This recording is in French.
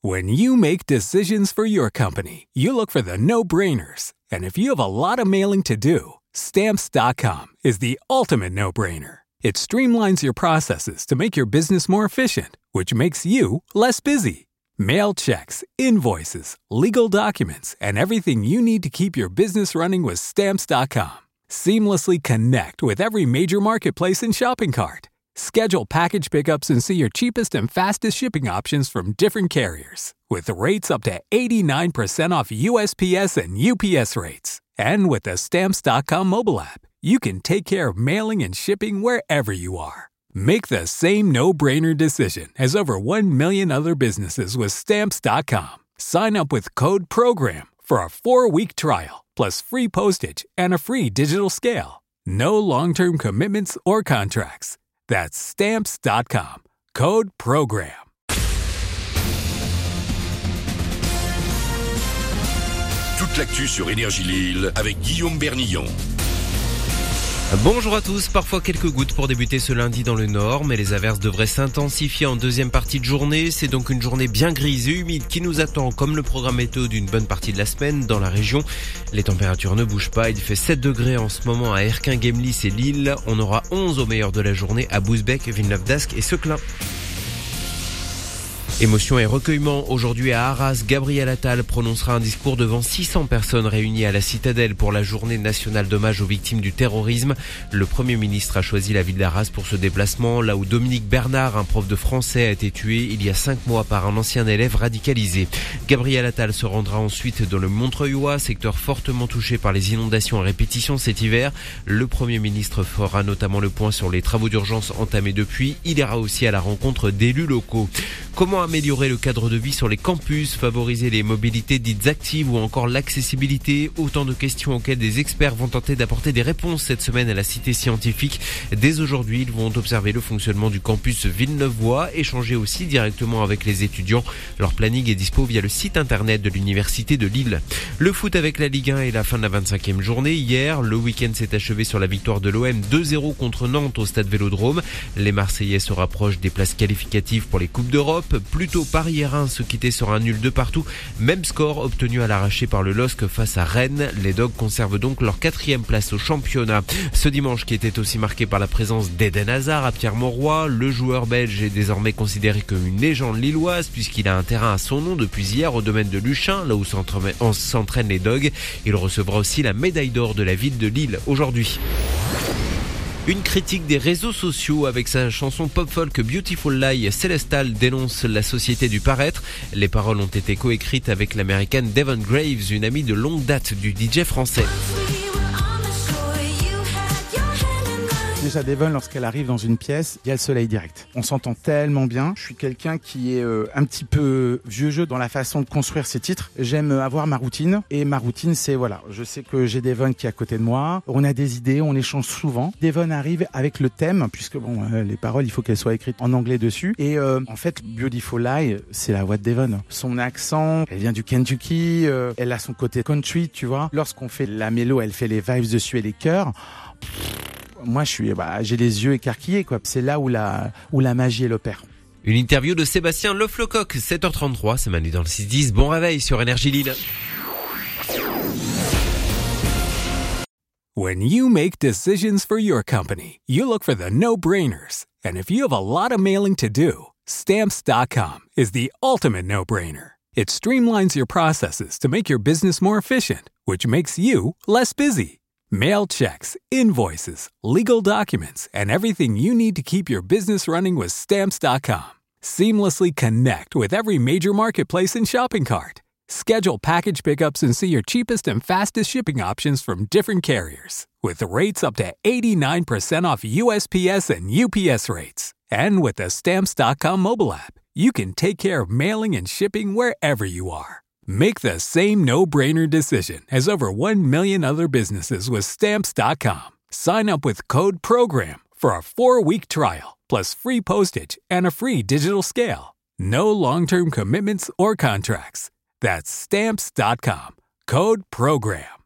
When you make decisions for your company, you look for the no-brainers. And if you have a lot of mailing to do, Stamps.com is the ultimate no-brainer. It streamlines your processes to make your business more efficient, which makes you less busy. Mail checks, invoices, legal documents, and everything you need to keep your business running with Stamps.com. Seamlessly connect with every major marketplace and shopping cart. Schedule package pickups and see your cheapest and fastest shipping options from different carriers, with rates up to 89% off USPS and UPS rates. And with the Stamps.com mobile app, you can take care of mailing and shipping wherever you are. Make the same no-brainer decision as over 1 million other businesses with Stamps.com. Sign up with code PROGRAM for a 4-week trial, plus free postage and a free digital scale. No long-term commitments or contracts. That's Stamps.com. Code PROGRAM. Toute l'actu sur Énergie Lille avec Guillaume Bernillon. Bonjour à tous, parfois quelques gouttes pour débuter ce lundi dans le nord, mais les averses devraient s'intensifier en deuxième partie de journée. C'est donc une journée bien grise et humide qui nous attend, comme le programme météo d'une bonne partie de la semaine dans la région. Les températures ne bougent pas, il fait 7 degrés en ce moment à Erquin, Gemlis et Lille. On aura 11 au meilleur de la journée à Bousbecq, Villeneuve-d'Ascq et Seclin. Émotion et recueillement. Aujourd'hui à Arras, Gabriel Attal prononcera un discours devant 600 personnes réunies à la Citadelle pour la journée nationale d'hommage aux victimes du terrorisme. Le Premier ministre a choisi la ville d'Arras pour ce déplacement, là où Dominique Bernard, un prof de français, a été tué il y a 5 mois par un ancien élève radicalisé. Gabriel Attal se rendra ensuite dans le Montreuillois, secteur fortement touché par les inondations à répétition cet hiver. Le Premier ministre fera notamment le point sur les travaux d'urgence entamés depuis. Il ira aussi à la rencontre d'élus locaux. Comment améliorer le cadre de vie sur les campus, favoriser les mobilités dites actives ou encore l'accessibilité? Autant de questions auxquelles des experts vont tenter d'apporter des réponses cette semaine à la Cité scientifique. Dès aujourd'hui, ils vont observer le fonctionnement du campus Villeneuvois, échanger aussi directement avec les étudiants. Leur planning est dispo via le site internet de l'Université de Lille. Le foot avec la Ligue 1 et la fin de la 25e journée. Hier, le week-end s'est achevé sur la victoire de l'OM 2-0 contre Nantes au stade Vélodrome. Les Marseillais se rapprochent des places qualificatives pour les Coupes d'Europe. Plutôt Paris et Reims se quittaient sur un nul de partout. Même score obtenu à l'arraché par le LOSC face à Rennes. Les Dogs conservent donc leur 4e place au championnat. Ce dimanche qui était aussi marqué par la présence d'Eden Hazard à Pierre-Mauroy. Le joueur belge est désormais considéré comme une légende lilloise puisqu'il a un terrain à son nom depuis hier au domaine de Luchin, là où s'entraînent les Dogs. Il recevra aussi la médaille d'or de la ville de Lille aujourd'hui. Une critique des réseaux sociaux avec sa chanson pop-folk Beautiful Lie. Célestal dénonce la société du paraître. Les paroles ont été coécrites avec l'américaine Devon Graves, une amie de longue date du DJ français. Déjà, Devon, lorsqu'elle arrive dans une pièce, il y a le soleil direct. On s'entend tellement bien. Je suis quelqu'un qui est un petit peu vieux jeu dans la façon de construire ses titres. J'aime avoir ma routine. Et ma routine, c'est voilà. Je sais que j'ai Devon qui est à côté de moi. On a des idées, on échange souvent. Devon arrive avec le thème, puisque les paroles, il faut qu'elles soient écrites en anglais dessus. Et en fait, Beautiful Lie, c'est la voix de Devon. Son accent, elle vient du Kentucky. Elle a son côté country, tu vois. Lorsqu'on fait la mélo, elle fait les vibes dessus et les chœurs. Moi, j'ai les yeux écarquillés, quoi. C'est là où la magie, elle opère. Une interview de Sébastien Leflecoq, 7h33, c'est Manu dans le 6-10. Bon réveil sur Énergie Lille. When you make decisions for your company, you look for the no-brainers. And if you have a lot of mailing to do, Stamps.com is the ultimate no-brainer. It streamlines your processes to make your business more efficient, which makes you less busy. Mail checks, invoices, legal documents, and everything you need to keep your business running with Stamps.com. Seamlessly connect with every major marketplace and shopping cart. Schedule package pickups and see your cheapest and fastest shipping options from different carriers, with rates up to 89% off USPS and UPS rates. And with the Stamps.com mobile app, you can take care of mailing and shipping wherever you are. Make the same no-brainer decision as over 1 million other businesses with Stamps.com. Sign up with code PROGRAM for a 4-week trial, plus free postage and a free digital scale. No long-term commitments or contracts. That's Stamps.com. Code PROGRAM.